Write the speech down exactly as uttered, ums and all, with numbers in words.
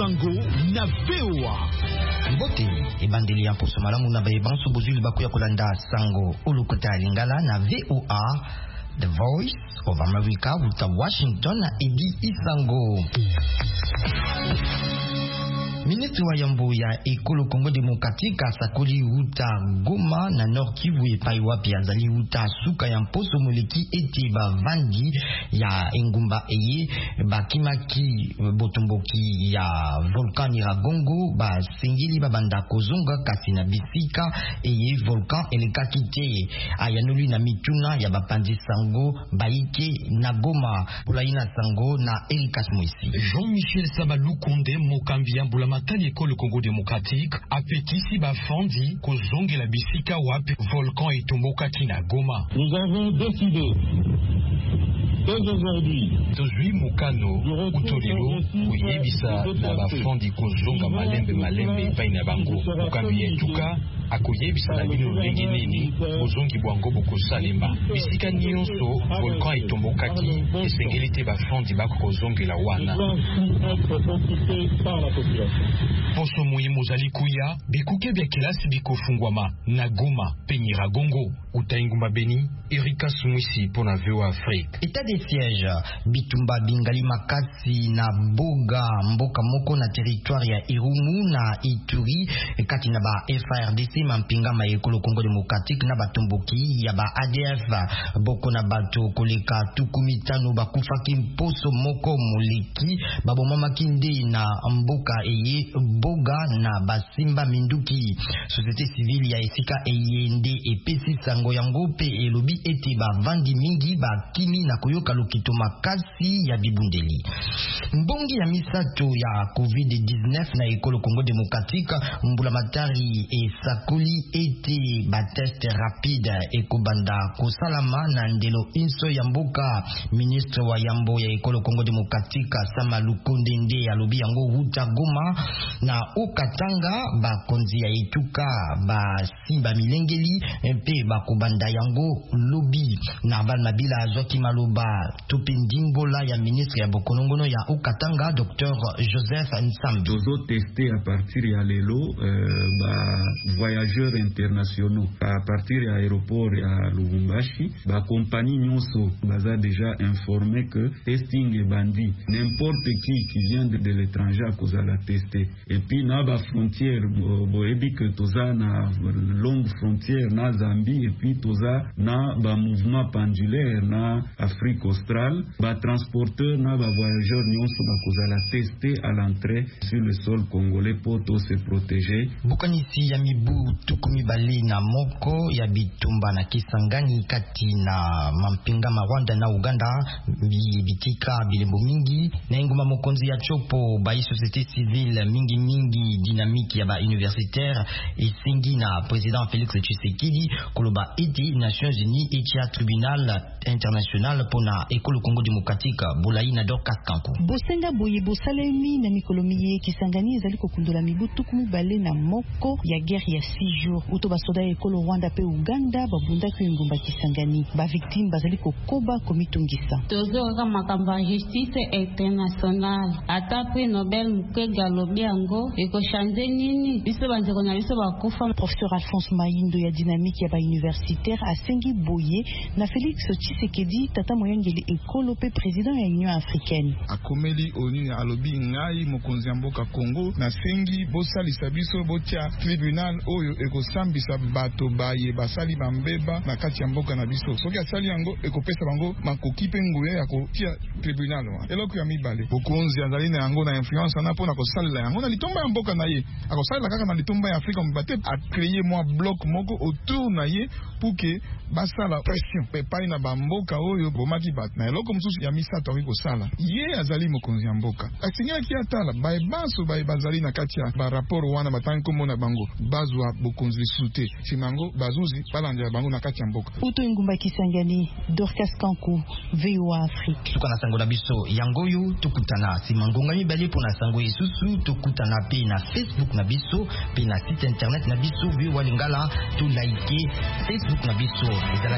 Sango na V O A. Bote ebandeli ya poso malamu na bayebanso bozuli bakuya kolanda Sango ulukuta lingala na V O A, The Voice of America with Washington na Edi Isango. Ministre wa Yambo ya Ekolo Kongo Demokratika Sakoli Uta Goma na Nord Kivu epai wapi azali Uta suka ya mposo moleki ete ba vandi ya engumba eye bakimaki botomboki ya volcan Nyiragongo ba singili babanda kozonga kasi na bisika eye volcan elekaki te ayanoli na mituna ya bapandi Sango baike na Goma Bulaina Sango na Erikas Moisi. Jean-Michel Sabalukonde mokambi ya Bulama Matali École Congo Démocratique apetisi bafandi kozongela bisika wapi volcan etombokaki na Goma. Nous avons décidé tozwi mukano utolelo kuyebisa na bafandi kozonga malembe malembe epai na bango. Mokambi etuka akoyebisa na bino ndenge nini kozongi bwango bokosalemba bisika nyonso volcan etombokaki esengeli te bafandi bakozongela wana. Poso muhimu zali kuya bikuke bya kilasi bikofungwama na Goma pe Nyiragongo. Utaingumba Beni, Erika Sumwisi pona V O A Afrique. État de siège bitumba bingali makasi na boga mboka moko na territoire ya Irumu na Ituri kati na ba F A R D C mampinga ma Ekolo Congo Démocratique na batomboki ya ba A D F boko na bato koleka tukumitano bakufaki mposo moko moleki babomama kinde na mboka eye boga na basimba minduki. Société civile ya esika eyende epesi sango yango pe elobi ete bavandi mingi bakimi na koyoka lokito makasi ya bibundeli. Mbongi ya misato ya COVID dix-neuf na Ekolo Congo Démocratique mbula matari e sakoli ete batest rapide ekobanda kosalama na ndelo inso ya mboka. Ministre wa Yambo ya Ekolo Congo Démocratique Sama Lukonde nde alobi yango Uta Goma na Okatanga bakonzi ya etuka basimba milengeli mpe bakobanda yango lobi na bal mabila azwaki maloba topendimbola ya ministre ya bokonongono ya Okatanga Docteur Joseph Nsambi. Tozo testé à partir ya lelo euh, ba voyageurs internationaux à partir ya aéroport ya Lubumbashi ba compagnie nyonso baza déjà informé que testing est bandi n'importe qui qui vient de, de l'étranger à cause la tester. Et puis na ba frontière bo ebi que toza na longue frontière na Zambie et puis toza na ba mouvement pendulaire na Afrique australe ba transporteur na ba voyageurs nyonso ba cause la tester à l'entrée sur le sol congolais pour tous se protéger. Bukanisi ya mibu tukumi bali na moko ya bitumba na Kisangani kati na mampinga ma Rwanda na Uganda bitika bilembo mingi na inguma mokonzi ya chopo ba société civile mingi mingi dynamique ya ba universitaire esingi na président Félix Tshisekedi koloba eti Nations Unies etia tribunal international pona Ekolo Congo Démocratique Bulayi na Dorcas Kanku. Bosenga boye bosalemi na mikolomiye Kisangani ezali kokundula mibutu kumibale na moko ya guerre ya six jours uto basoda Ekolo Rwanda pe Uganda babunda ku ngumba Kisangani ba victime bazali kokoba komitungisa. Tozo kama kamba justice internationale ata prix Nobel mukega lobi yango eko changer nini biso banze kona biso bakufa. Professeur Alphonse Mayindo ya dynamique ya ba universitaire asengi boye na Félix Tshisekedi tata moyangeli Ekolo pe président ya Union africaine. Akomeli oni alobi ngai mokonzi mboka Congo na sengi bosali sabiso botia tribunal oyo ekosambisa bato baye basali bambeba na kati ya mboka na biso. Soki asali yango ekopesa bango makoki pe nguya ya kotia tribunal wa. Eloko ya mibale bokonzi azali na yango na influence na pona kosalela yango na litomba ya mboka na ye. Akosalela kaka na litomba ya Afrika mbate a créer moi bloc moko autour na ye pour que basala pression pe pai na bamboka oyo bomaki bat na eloko mususu ya misato ko sala. Ye azali mokonzi ya mboka. Asinga ki atala bae baso bae bazali na kati ya ba rapport wana batangi ko mona bango bazwa bokonzi sute. Simango bazuzi balanja bango na kati ya mboka. Uto ngumba Kisangani Dorcas Kanku V O A Afrique. Tukana sango na biso yangoyo tukutana simangonga mibale pona sango isusu tukutana pe na Facebook na biso pe na site internet na biso V O A Lingala tu like Facebook na biso.